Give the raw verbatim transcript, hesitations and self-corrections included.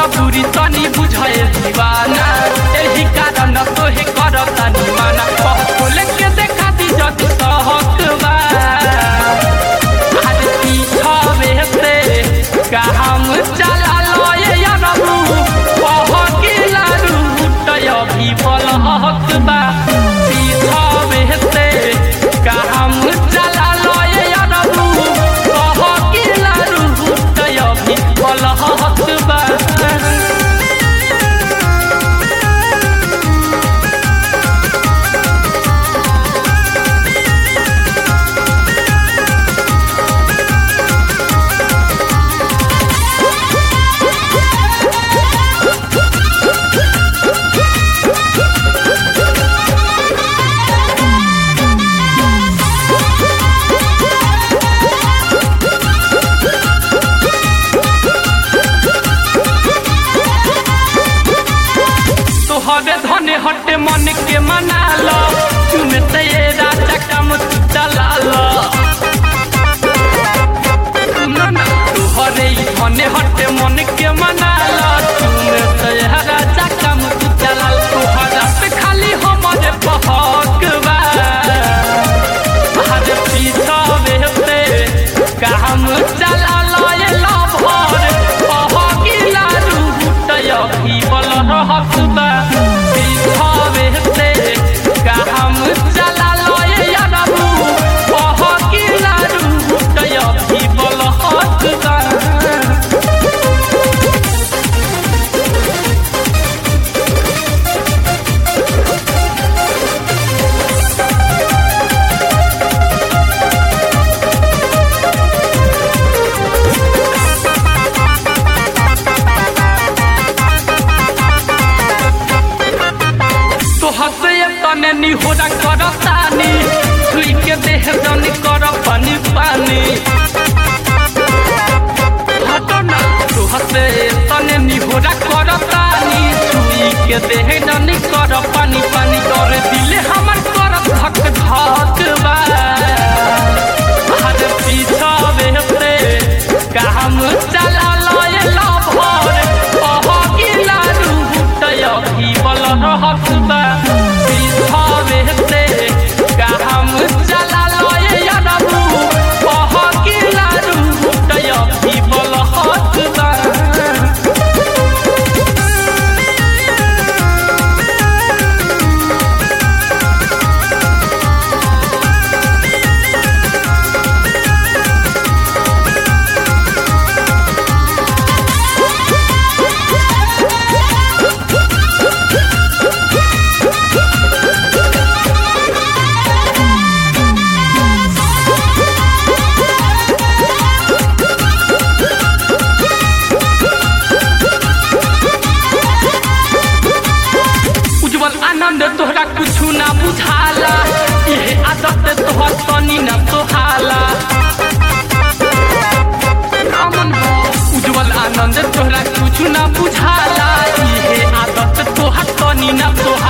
मजबूरी तनी बुझे दीवाना एही कारण तोहे करता निमाना खोल के देखा दी जद सहक बा आज पीछावे से काम चला लो ये यारू पहकिला रूट अभी बलहक बा पीछावे से काम चला लो ये यारू पहकिला रूट अभी बलहक बा तोहरे धने हटे मन के मना लो चुने से ये राजा काम चला लो तोहरे धने हटे मन के मना लो चुने से ये राजा काम चला लो तोहरा पे खाली हमारे बहक बा आज पीछा से काम चला लो ये लभर बहकिला रूट अभी बलहक बा तने निहोरा करतानी छुई के देह जनी कर पानी पानी हटना तो हसे तने निहोरा करतानी छुई के देह जनी कर पानी पानी कर दिले हमर कर धक धक बा आज पीछा से काम चला लो ये लभर पहकिला रूट अभी बलहक बा तोहरा कुछ ना बुझाला ये आदत तोहर तनी ना तोहाला उज्जवल आनंद तोहरा कुछ ना बुझाला ये आदत तोहर तनी ना तोहाला